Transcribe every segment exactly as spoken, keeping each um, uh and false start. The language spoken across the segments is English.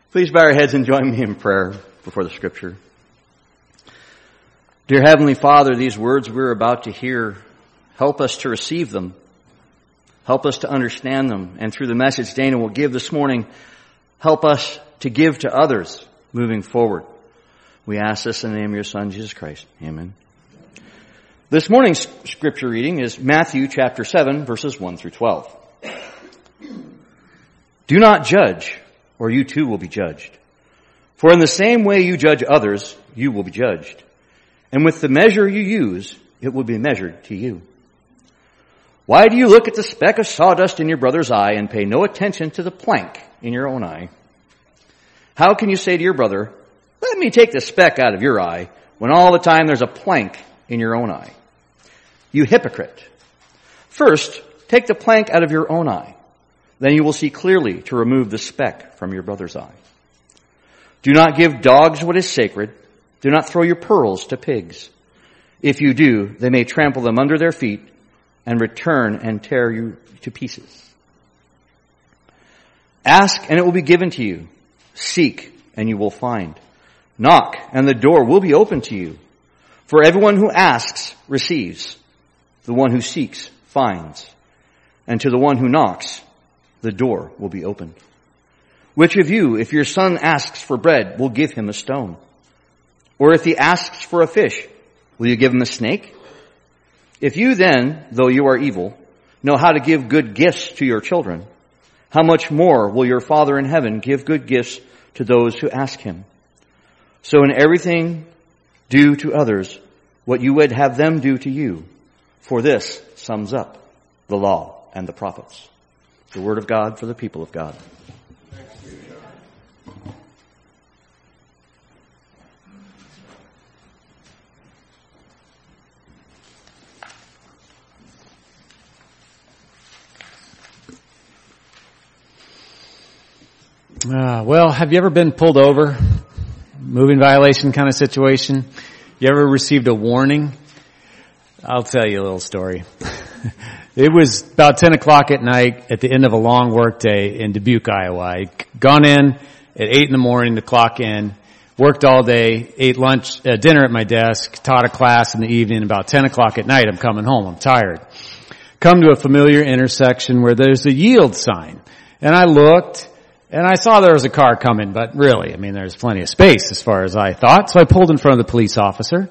Please bow your heads and join me in prayer before the Scripture. Dear Heavenly Father, these words we're about to hear, help us to receive them. Help us to understand them. And through the message Dana will give this morning, help us to give to others moving forward. We ask this in the name of your Son, Jesus Christ. Amen. This morning's Scripture reading is Matthew chapter seven, verses one through twelve. Do not judge, or you too will be judged. For in the same way you judge others, you will be judged. And with the measure you use, it will be measured to you. Why do you look at the speck of sawdust in your brother's eye and pay no attention to the plank in your own eye? How can you say to your brother, let me take the speck out of your eye, when all the time there's a plank in your own eye? You hypocrite. First, take the plank out of your own eye. Then you will see clearly to remove the speck from your brother's eye. Do not give dogs what is sacred. Do not throw your pearls to pigs. If you do, they may trample them under their feet and return and tear you to pieces. Ask and it will be given to you. Seek and you will find. Knock and the door will be opened to you. For everyone who asks receives. The one who seeks finds. And to the one who knocks, the door will be opened. Which of you, if your son asks for bread, will give him a stone? Or if he asks for a fish, will you give him a snake? If you then, though you are evil, know how to give good gifts to your children, how much more will your Father in heaven give good gifts to those who ask him? So in everything, do to others what you would have them do to you. For this sums up the law and the prophets. The word of God for the people of God. Uh, well, have you ever been pulled over? Moving violation kind of situation? You ever received a warning? I'll tell you a little story. It was about ten o'clock at night at the end of a long work day in Dubuque, Iowa. I'd gone in at eight in the morning to clock in, worked all day, ate lunch, uh, dinner at my desk, taught a class in the evening. About ten o'clock at night, I'm coming home. I'm tired. Come to a familiar intersection where there's a yield sign. And I looked, and I saw there was a car coming, but really, I mean, there's plenty of space as far as I thought. So I pulled in front of the police officer.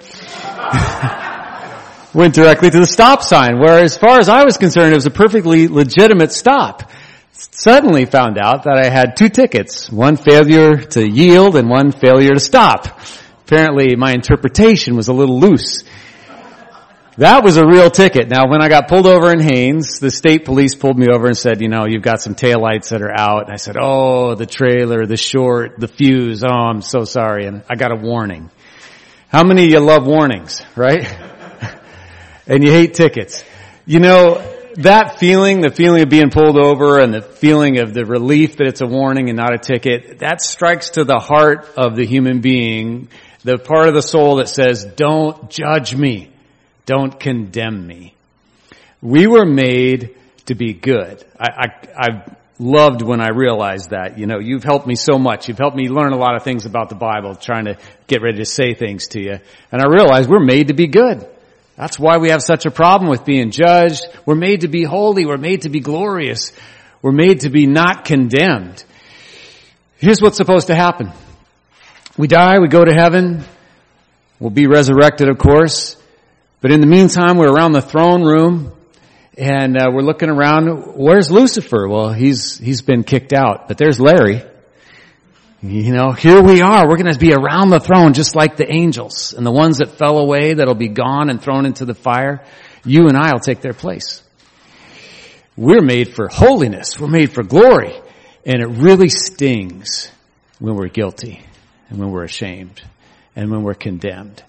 Went directly to the stop sign, where as far as I was concerned, it was a perfectly legitimate stop. Suddenly found out that I had two tickets, one failure to yield and one failure to stop. Apparently my interpretation was a little loose. That was a real ticket. Now when I got pulled over in Haines, the state police pulled me over and said, you know, you've got some taillights that are out. And I said, oh, the trailer, the short, the fuse. Oh, I'm so sorry. And I got a warning. How many of you love warnings, right? And you hate tickets. You know, that feeling, the feeling of being pulled over and the feeling of the relief that it's a warning and not a ticket, that strikes to the heart of the human being, the part of the soul that says, don't judge me. Don't condemn me. We were made to be good. I, I, I've loved when I realized that. You know, you've helped me so much. You've helped me learn a lot of things about the Bible, trying to get ready to say things to you. And I realized we're made to be good. That's why we have such a problem with being judged. We're made to be holy. We're made to be glorious. We're made to be not condemned. Here's what's supposed to happen. We die, we go to heaven. We'll be resurrected, of course. But in the meantime, we're around the throne room and uh, we're looking around. Where's Lucifer? Well, he's he's been kicked out. But there's Larry. You know, here we are. We're going to be around the throne just like the angels. And the ones that fell away, that'll be gone and thrown into the fire, you and I will take their place. We're made for holiness. We're made for glory. And it really stings when we're guilty and when we're ashamed and when we're condemned.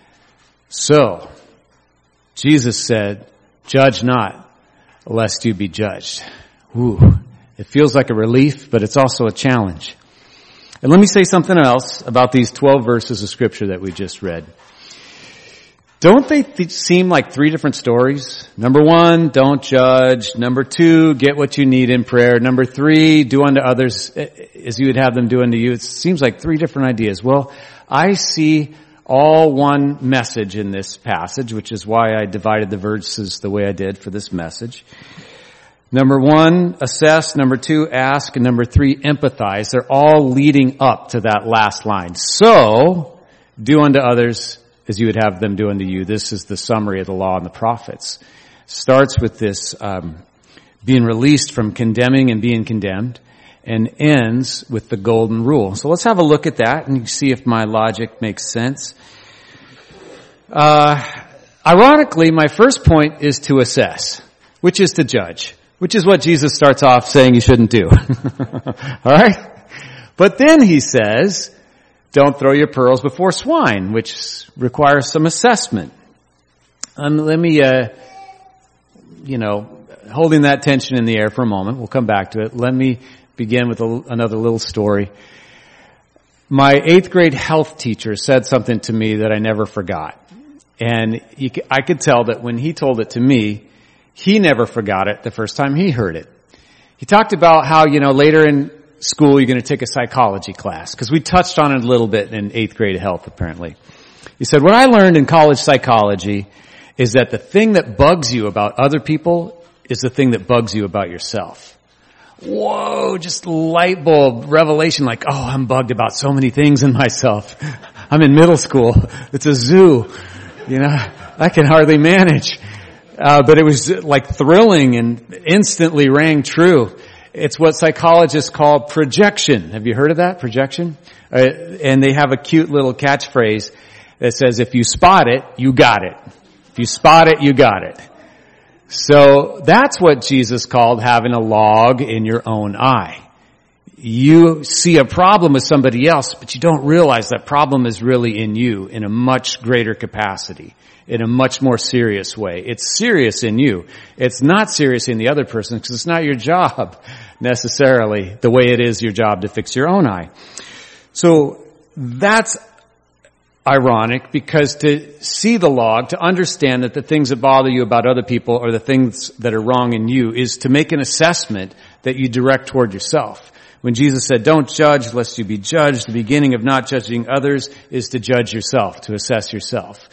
So, Jesus said, judge not, lest you be judged. Ooh, it feels like a relief, but it's also a challenge. And let me say something else about these twelve verses of Scripture that we just read. Don't they th- seem like three different stories? Number one, don't judge. Number two, get what you need in prayer. Number three, do unto others as you would have them do unto you. It seems like three different ideas. Well, I see all one message in this passage, which is why I divided the verses the way I did for this message. Number one, assess. Number two, ask. And number three, empathize. They're all leading up to that last line. So, do unto others as you would have them do unto you. This is the summary of the law and the prophets. Starts with this um, being released from condemning and being condemned, and ends with the golden rule. So let's have a look at that and see if my logic makes sense. Uh, ironically, my first point is to assess, which is to judge, which is what Jesus starts off saying you shouldn't do. All right? But then he says, don't throw your pearls before swine, which requires some assessment. And let me, uh, you know, holding that tension in the air for a moment. We'll come back to it. Let me begin with a, another little story. My eighth grade health teacher said something to me that I never forgot. And he, I could tell that when he told it to me, he never forgot it the first time he heard it. He talked about how, you know, later in school you're going to take a psychology class, because we touched on it a little bit in eighth grade health apparently. He said, what I learned in college psychology is that the thing that bugs you about other people is the thing that bugs you about yourself. Whoa, just light bulb revelation, like, oh, I'm bugged about so many things in myself. I'm in middle school. It's a zoo. You know, I can hardly manage. Uh, but it was like thrilling and instantly rang true. It's what psychologists call projection. Have you heard of that? Projection? Uh, and they have a cute little catchphrase that says, if you spot it, you got it. If you spot it, you got it. So that's what Jesus called having a log in your own eye. You see a problem with somebody else, but you don't realize that problem is really in you in a much greater capacity, in a much more serious way. It's serious in you. It's not serious in the other person, because it's not your job necessarily the way it is your job to fix your own eye. So that's ironic, because to see the log, to understand that the things that bother you about other people are the things that are wrong in you, is to make an assessment that you direct toward yourself. When Jesus said, don't judge lest you be judged, the beginning of not judging others is to judge yourself, to assess yourself.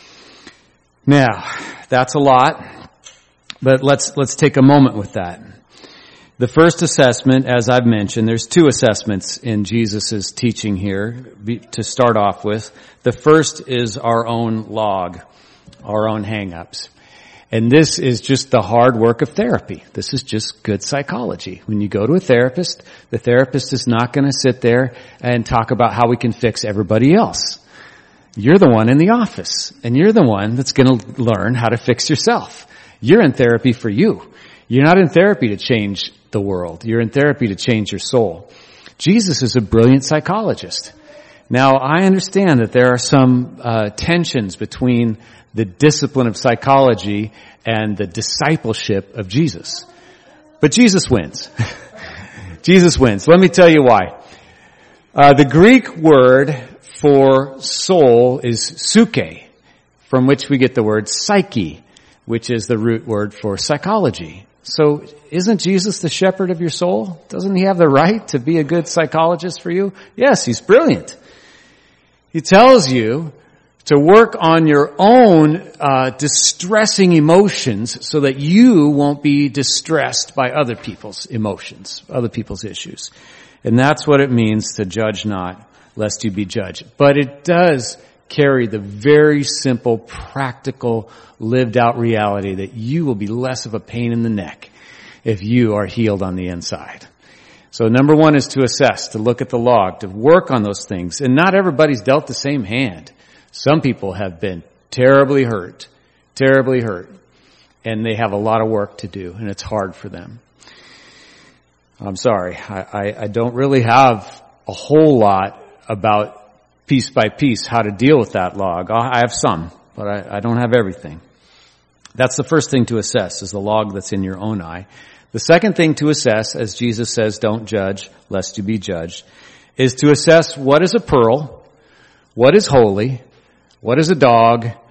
Now, that's a lot, but let's, let's take a moment with that. The first assessment, as I've mentioned, there's two assessments in Jesus' teaching here to start off with. The first is our own log, our own hang-ups. And this is just the hard work of therapy. This is just good psychology. When you go to a therapist, the therapist is not going to sit there and talk about how we can fix everybody else. You're the one in the office, and you're the one that's going to learn how to fix yourself. You're in therapy for you. You're not in therapy to change the world. You're in therapy to change your soul. Jesus is a brilliant psychologist. Now, I understand that there are some uh, tensions between the discipline of psychology and the discipleship of Jesus. But Jesus wins. Jesus wins. Let me tell you why. Uh, the Greek word for soul is suke, from which we get the word psyche, which is the root word for psychology. So isn't Jesus the shepherd of your soul? Doesn't he have the right to be a good psychologist for you? Yes, he's brilliant. He tells you to work on your own uh, distressing emotions so that you won't be distressed by other people's emotions, other people's issues. And that's what it means to judge not, lest you be judged. But it does carry the very simple, practical, lived out reality that you will be less of a pain in the neck if you are healed on the inside. So number one is to assess, to look at the log, to work on those things. And not everybody's dealt the same hand. Some people have been terribly hurt, terribly hurt, and they have a lot of work to do, and it's hard for them. I'm sorry, I, I, I don't really have a whole lot about piece by piece how to deal with that log. I have some, but I, I don't have everything. That's the first thing to assess, is the log that's in your own eye. The second thing to assess, as Jesus says, don't judge lest you be judged, is to assess what is a pearl, what is holy, what is a dog,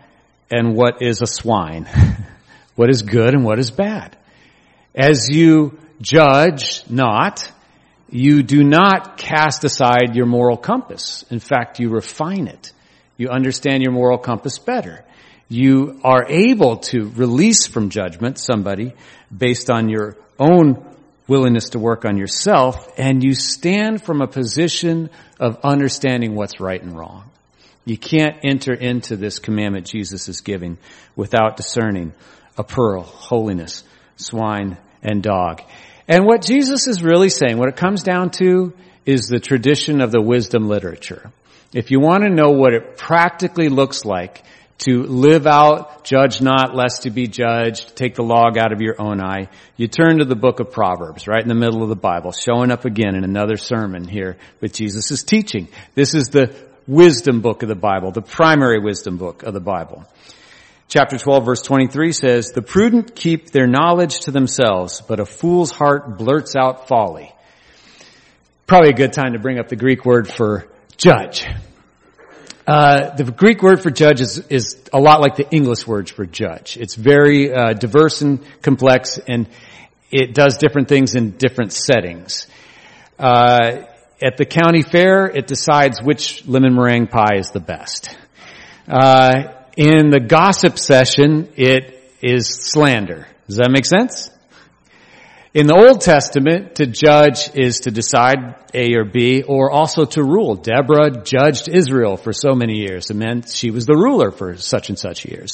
and what is a swine, what is good and what is bad. As you judge not, you do not cast aside your moral compass. In fact, you refine it. You understand your moral compass better. You are able to release from judgment somebody based on your own willingness to work on yourself, and you stand from a position of understanding what's right and wrong. You can't enter into this commandment Jesus is giving without discerning a pearl, holiness, swine, and dog. And what Jesus is really saying, what it comes down to, is the tradition of the wisdom literature. If you want to know what it practically looks like to live out, judge not, lest you be judged, take the log out of your own eye, you turn to the book of Proverbs, right in the middle of the Bible, showing up again in another sermon here with Jesus' teaching. This is the wisdom book of the Bible, the primary wisdom book of the Bible. Chapter twelve, verse twenty-three says, "The prudent keep their knowledge to themselves, but a fool's heart blurts out folly." Probably a good time to bring up the Greek word for judge. Uh, the Greek word for judge is, is a lot like the English word for judge. It's very uh, diverse and complex, and it does different things in different settings. Uh, at the county fair, it decides which lemon meringue pie is the best. Uh, in the gossip session, it is slander. Does that make sense? In the Old Testament, to judge is to decide A or B, or also to rule. Deborah judged Israel for so many years. It meant she was the ruler for such and such years.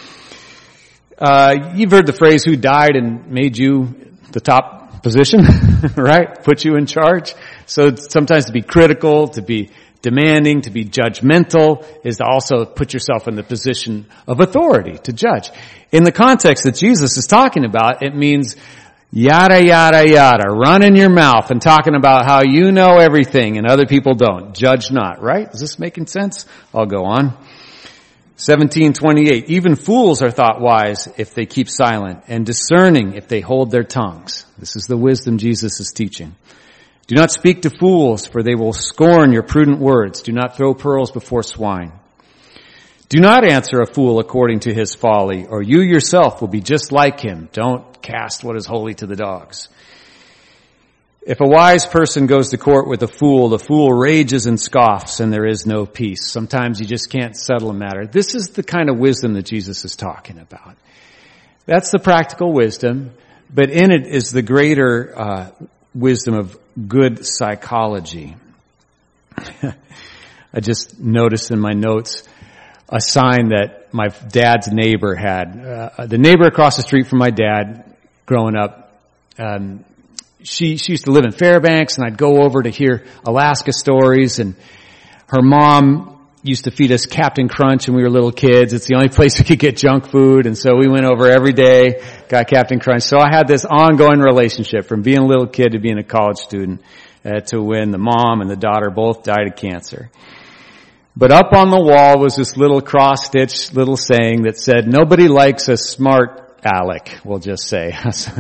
Uh, you've heard the phrase, who died and made you the top position, right? Put you in charge. So sometimes to be critical, to be demanding, to be judgmental is to also put yourself in the position of authority to judge. In the context that Jesus is talking about, it means yada, yada, yada, running your mouth and talking about how you know everything and other people don't. Judge not, right? Is this making sense? I'll go on. seventeen twenty-eight, "Even fools are thought wise if they keep silent, and discerning if they hold their tongues." This is the wisdom Jesus is teaching. "Do not speak to fools, for they will scorn your prudent words. Do not throw pearls before swine. Do not answer a fool according to his folly, or you yourself will be just like him. Don't cast what is holy to the dogs. If a wise person goes to court with a fool, the fool rages and scoffs, and there is no peace." Sometimes you just can't settle a matter. This is the kind of wisdom that Jesus is talking about. That's the practical wisdom, but in it is the greater uh, wisdom of good psychology. I just noticed in my notes a sign that my dad's neighbor had. Uh, the neighbor across the street from my dad, growing up, um, she she used to live in Fairbanks, and I'd go over to hear Alaska stories, and her mom used to feed us Captain Crunch when we were little kids. It's the only place we could get junk food, and so we went over every day, got Captain Crunch. So I had this ongoing relationship from being a little kid to being a college student uh, to when the mom and the daughter both died of cancer. But up on the wall was this little cross-stitched little saying that said, "Nobody likes a smart aleck," we'll just say.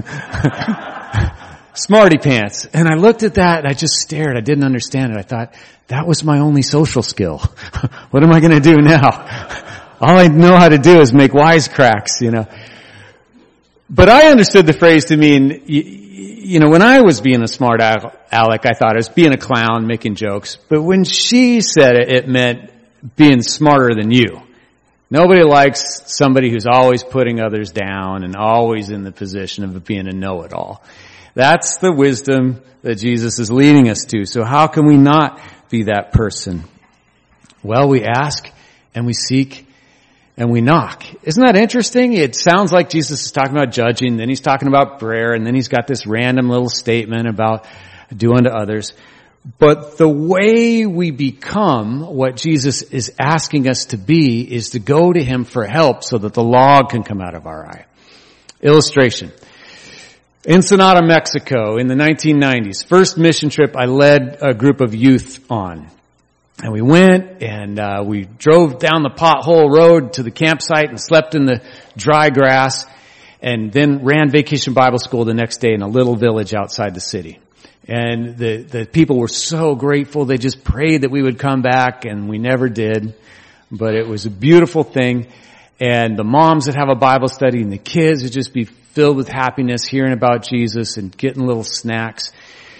Smarty pants. And I looked at that and I just stared. I didn't understand it. I thought, that was my only social skill. What am I going to do now? All I know how to do is make wisecracks, you know. But I understood the phrase to mean, you, you know, when I was being a smart aleck, I thought I was being a clown, making jokes. But when she said it, it meant being smarter than you. Nobody likes somebody who's always putting others down and always in the position of being a know-it-all. That's the wisdom that Jesus is leading us to. So how can we not be that person? Well, we ask and we seek and we knock. Isn't that interesting? It sounds like Jesus is talking about judging, then he's talking about prayer, and then he's got this random little statement about do unto others. But the way we become what Jesus is asking us to be is to go to him for help so that the log can come out of our eye. Illustration. Ensenada, Mexico in the nineteen nineties. First mission trip I led a group of youth on. And we went and uh, we drove down the pothole road to the campsite and slept in the dry grass, and then ran Vacation Bible School the next day in a little village outside the city. And the, the people were so grateful. They just prayed that we would come back, and we never did. But it was a beautiful thing. and the moms would have a Bible study, and the kids would just be filled with happiness hearing about Jesus and getting little snacks.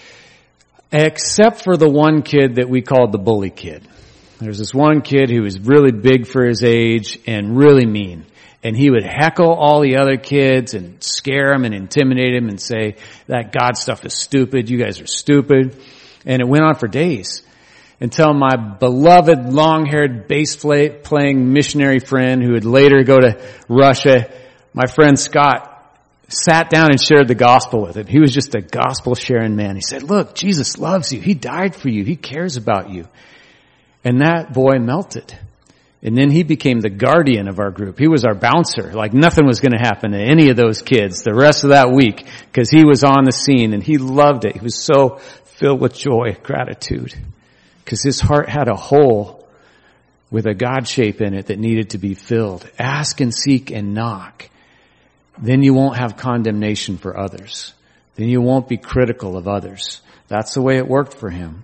Except for the one kid that we called the bully kid. There's this one kid who was really big for his age and really mean. And he would heckle all the other kids and scare them and intimidate them and say, that God stuff is stupid, you guys are stupid. And it went on for days until my beloved long-haired bass playing missionary friend who would later go to Russia, my friend Scott, sat down and shared the gospel with him. He was just a gospel sharing man. He said, look, Jesus loves you. He died for you. He cares about you. And that boy melted. And then he became the guardian of our group. He was our bouncer. Like nothing was going to happen to any of those kids the rest of that week because he was on the scene and he loved it. He was so filled with joy, gratitude, because his heart had a hole with a God shape in it that needed to be filled. Ask and seek and knock. Then you won't have condemnation for others. Then you won't be critical of others. That's the way it worked for him.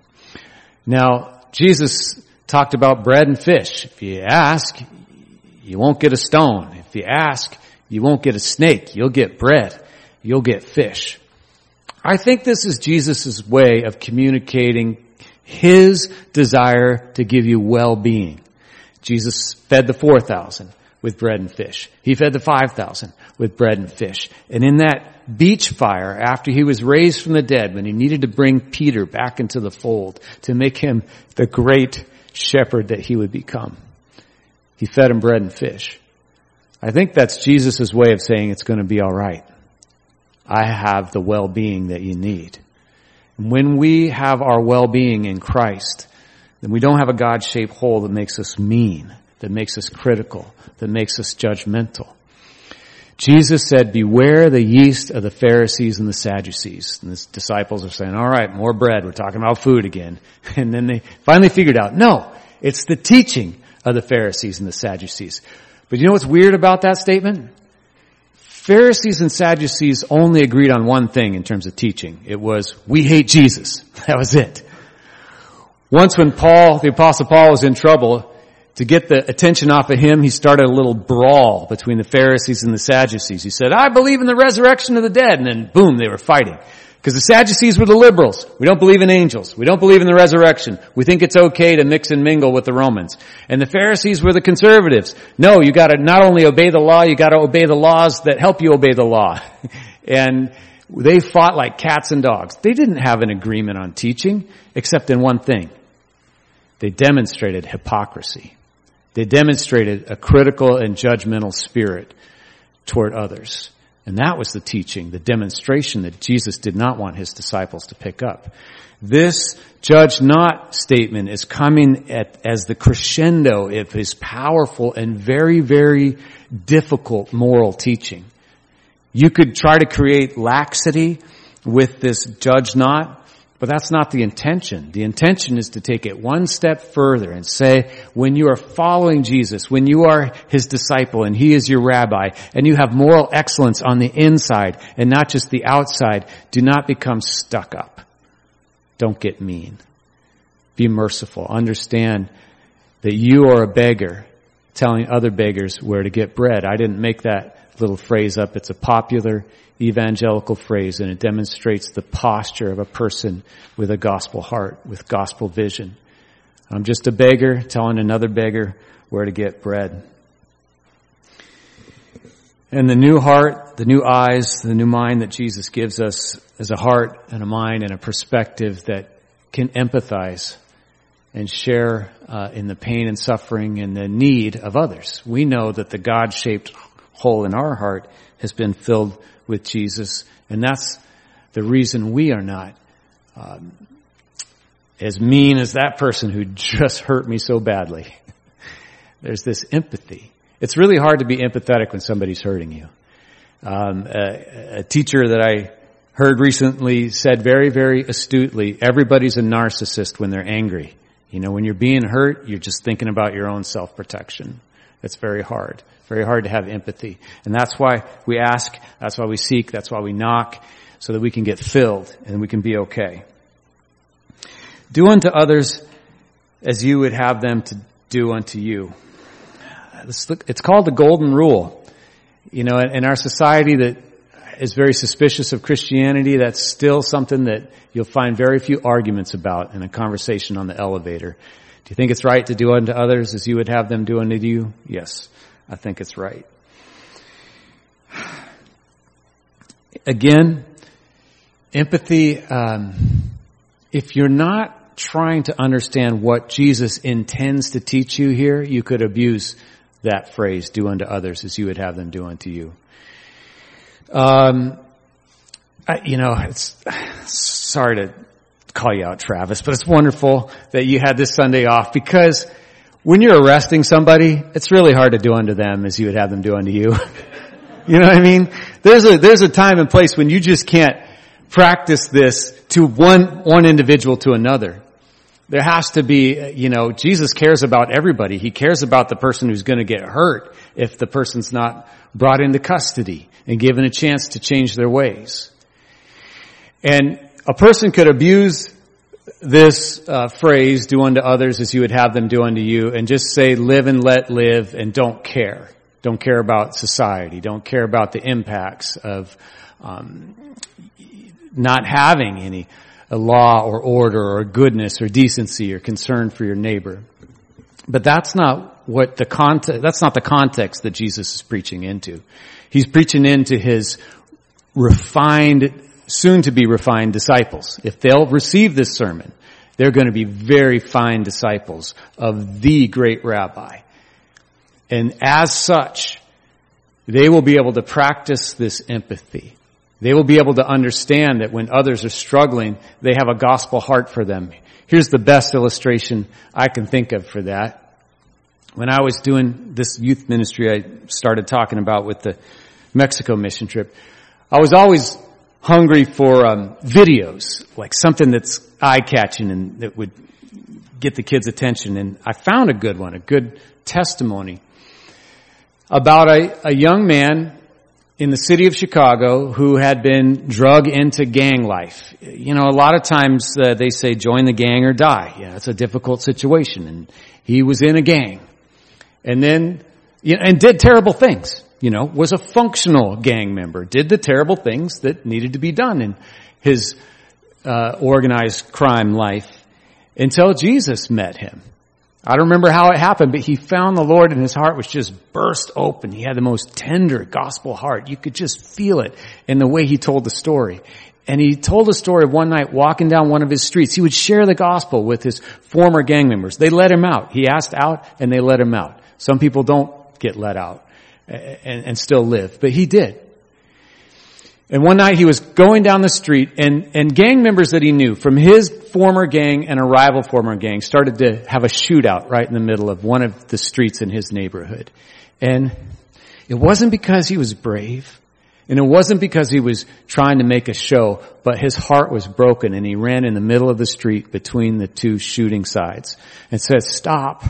Now, Jesus talked about bread and fish. If you ask, you won't get a stone. If you ask, you won't get a snake. You'll get bread. You'll get fish. I think this is Jesus' way of communicating his desire to give you well-being. Jesus fed the four thousand with bread and fish. He fed the five thousand with bread and fish. And in that beach fire, after he was raised from the dead, when he needed to bring Peter back into the fold to make him the great shepherd that he would become, he fed him bread and fish. I think that's Jesus' way of saying it's going to be all right. I have the well-being that you need. And when we have our well-being in Christ, then we don't have a God-shaped hole that makes us mean, that makes us critical, that makes us judgmental. Jesus said, beware the yeast of the Pharisees and the Sadducees. And the disciples are saying, all right, more bread. We're talking about food again. And then they finally figured out, no, it's the teaching of the Pharisees and the Sadducees. But you know what's weird about that statement? Pharisees and Sadducees only agreed on one thing in terms of teaching. It was, we hate Jesus. That was it. Once when Paul, the Apostle Paul, was in trouble, to get the attention off of him, he started a little brawl between the Pharisees and the Sadducees. He said, I believe in the resurrection of the dead. And then boom, they were fighting. Because the Sadducees were the liberals. We don't believe in angels. We don't believe in the resurrection. We think it's okay to mix and mingle with the Romans. And the Pharisees were the conservatives. No, you gotta not only obey the law, you gotta obey the laws that help you obey the law. And they fought like cats and dogs. They didn't have an agreement on teaching, except in one thing. They demonstrated hypocrisy. They demonstrated a critical and judgmental spirit toward others. And that was the teaching, the demonstration that Jesus did not want his disciples to pick up. This judge not statement is coming at, as the crescendo of his powerful and very, very difficult moral teaching. You could try to create laxity with this judge not, but that's not the intention. The intention is to take it one step further and say, when you are following Jesus, when you are his disciple and he is your rabbi, and you have moral excellence on the inside and not just the outside, do not become stuck up. Don't get mean. Be merciful. Understand that you are a beggar telling other beggars where to get bread. I didn't make that little phrase up. It's a popular evangelical phrase, and it demonstrates the posture of a person with a gospel heart, with gospel vision. I'm just a beggar telling another beggar where to get bread. And the new heart, the new eyes, the new mind that Jesus gives us is a heart and a mind and a perspective that can empathize and share uh, in the pain and suffering and the need of others. We know that the God-shaped hole in our heart has been filled with Jesus, and that's the reason we are not um, as mean as that person who just hurt me so badly. There's this empathy. It's really hard to be empathetic when somebody's hurting you. Um, a, a teacher that I heard recently said very, very astutely, everybody's a narcissist when they're angry. You know, when you're being hurt, you're just thinking about your own self-protection. It's very hard. Very hard to have empathy. And that's why we ask, that's why we seek, that's why we knock, so that we can get filled and we can be okay. Do unto others as you would have them to do unto you. it's called the golden rule. You know, in our society that is very suspicious of Christianity, that's still something that you'll find very few arguments about in a conversation on the elevator. Do you think it's right to do unto others as you would have them do unto you? Yes, I think it's right. Again, empathy, um, if you're not trying to understand what Jesus intends to teach you here, you could abuse that phrase, do unto others as you would have them do unto you. Um, I, you know, it's, sorry to call you out, Travis, but it's wonderful that you had this Sunday off, because when you're arresting somebody, it's really hard to do unto them as you would have them do unto you. You know what I mean? There's a, there's a time and place when you just can't practice this to one, one individual to another. There has to be, you know, Jesus cares about everybody. He cares about the person who's going to get hurt if the person's not brought into custody and given a chance to change their ways. And a person could abuse this uh, phrase, do unto others as you would have them do unto you, and just say live and let live and don't care. Don't care about society. Don't care about the impacts of um, not having any a law or order or goodness or decency or concern for your neighbor. But that's not what the context, that's not the context that Jesus is preaching into. He's preaching into his refined, soon to be refined disciples. If they'll receive this sermon, they're going to be very fine disciples of the great rabbi. And as such, they will be able to practice this empathy. They will be able to understand that when others are struggling, they have a gospel heart for them. Here's the best illustration I can think of for that. When I was doing this youth ministry I started talking about with the Mexico mission trip, I was always hungry for um, videos, like something that's eye-catching and that would get the kids' attention. And I found a good one, a good testimony about a, a young man in the city of Chicago who had been drug into gang life. You know, a lot of times uh, they say join the gang or die. Yeah, it's a difficult situation. And he was in a gang. And then, you know, and did terrible things. You know, was a functional gang member. Did the terrible things that needed to be done in his uh, organized crime life until Jesus met him. I don't remember how it happened, but he found the Lord and his heart was just burst open. He had the most tender gospel heart. You could just feel it in the way he told the story. And he told a story of one night walking down one of his streets. He would share the gospel with his former gang members. They let him out. He asked out and they let him out. Some people don't get let out and, and still live, but he did. And one night he was going down the street and, and gang members that he knew from his former gang and a rival former gang started to have a shootout right in the middle of one of the streets in his neighborhood. And it wasn't because he was brave and it wasn't because he was trying to make a show, but his heart was broken and he ran in the middle of the street between the two shooting sides and said, stop.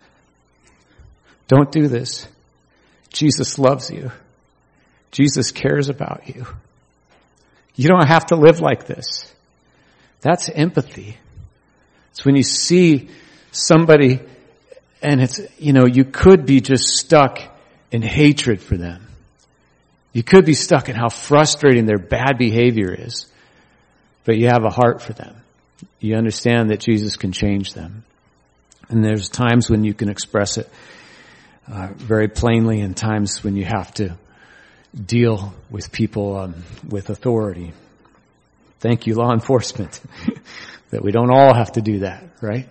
Don't do this. Jesus loves you. Jesus cares about you. You don't have to live like this. That's empathy. It's when you see somebody and it's, you know, you could be just stuck in hatred for them. You could be stuck in how frustrating their bad behavior is, but you have a heart for them. You understand that Jesus can change them. And there's times when you can express it uh, very plainly and times when you have to deal with people um, with authority. Thank you, law enforcement, that we don't all have to do that, right?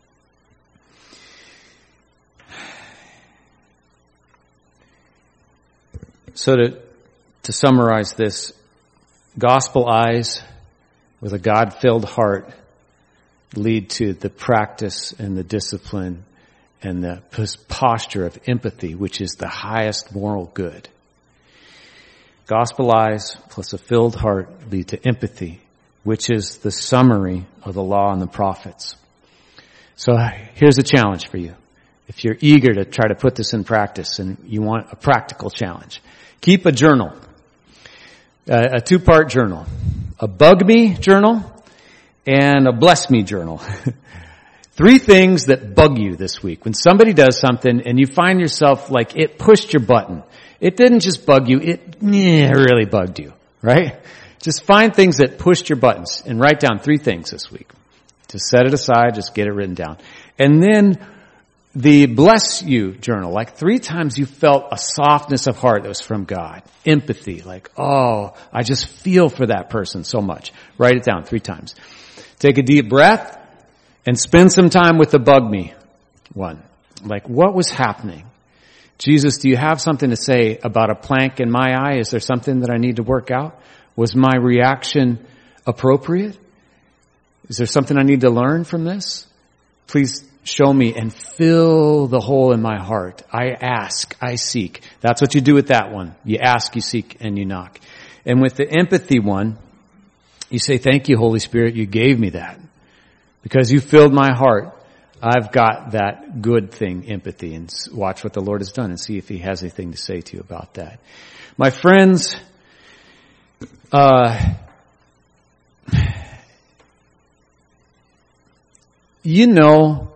So to to summarize this, gospel eyes with a God-filled heart lead to the practice and the discipline and the posture of empathy, which is the highest moral good. Gospel eyes plus a filled heart lead to empathy, which is the summary of the law and the prophets. So here's a challenge for you. If you're eager to try to put this in practice and you want a practical challenge, keep a journal, a two-part journal, a bug me journal and a bless me journal. Three things that bug you this week. When somebody does something and you find yourself like it pushed your button. It didn't just bug you, it yeah, really bugged you, right? Just find things that pushed your buttons and write down three things this week. Just set it aside, just get it written down. And then the bless you journal, like three times you felt a softness of heart that was from God. Empathy, like, oh, I just feel for that person so much. Write it down three times. Take a deep breath and spend some time with the bug me one. Like, what was happening? Jesus, do you have something to say about a plank in my eye? Is there something that I need to work out? Was my reaction appropriate? Is there something I need to learn from this? Please show me and fill the hole in my heart. I ask, I seek. That's what you do with that one. You ask, you seek, and you knock. And with the empathy one, you say, thank you, Holy Spirit, you gave me that. Because you filled my heart. I've got that good thing, empathy, and watch what the Lord has done and see if he has anything to say to you about that. My friends, uh, you know,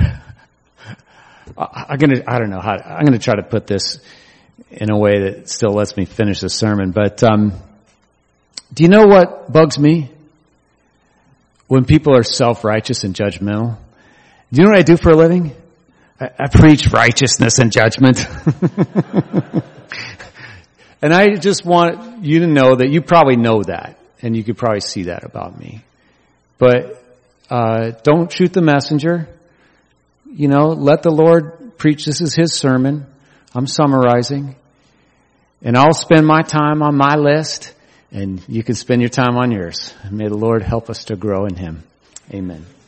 I'm gonna, I don't know how, I'm gonna try to put this in a way that still lets me finish the sermon, but, um, do you know what bugs me? When people are self-righteous and judgmental. Do you know what I do for a living? I, I preach righteousness and judgment. And I just want you to know that you probably know that, and you could probably see that about me. But uh don't shoot the messenger. You know, let the Lord preach. This is his sermon. I'm summarizing. And I'll spend my time on my list, and you can spend your time on yours. And may the Lord help us to grow in him. Amen.